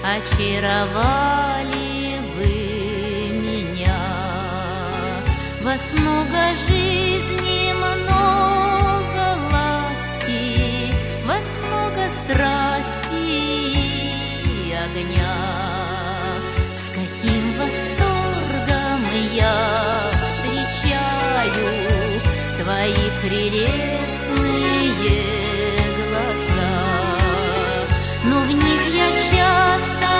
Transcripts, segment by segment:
очаровали вы меня. Вас много жизни, много ласки, вас много страсти и огня. С каким восторгом я встречаю твои прелестные глаза, но в них я часто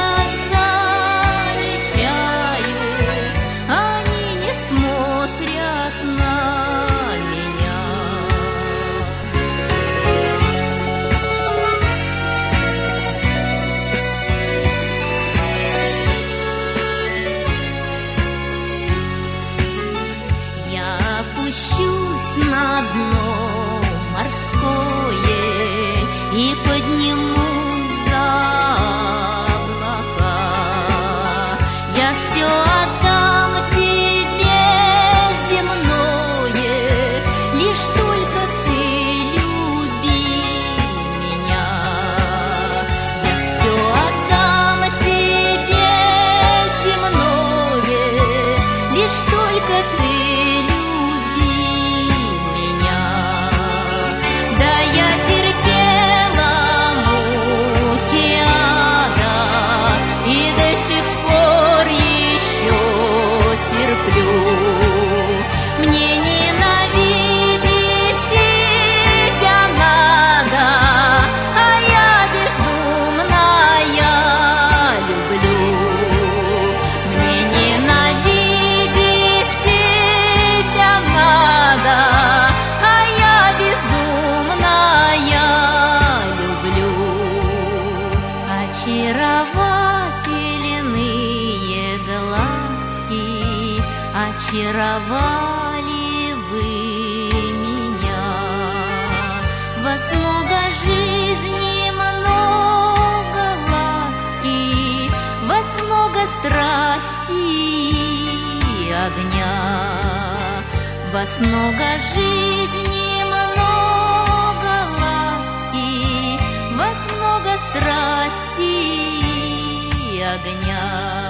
замечаю, они не смотрят на меня. Я опущусь на дно морское и поднимусь за облака. Я все отдам тебе земное, лишь только ты люби меня. Я все отдам тебе земное, лишь только ты люби меня. Да, я терпела муки ада и до сих пор еще терплю. Мне ненавидеть тебя надо, а я безумная люблю. Мне ненавидеть тебя надо, а я безумная люблю. Очаровательные глазки, очаровали вы меня. Вас много жизни, много ласки, вас много страсти и огня. Вас много жизни, много ласки, вас много страсти и огня.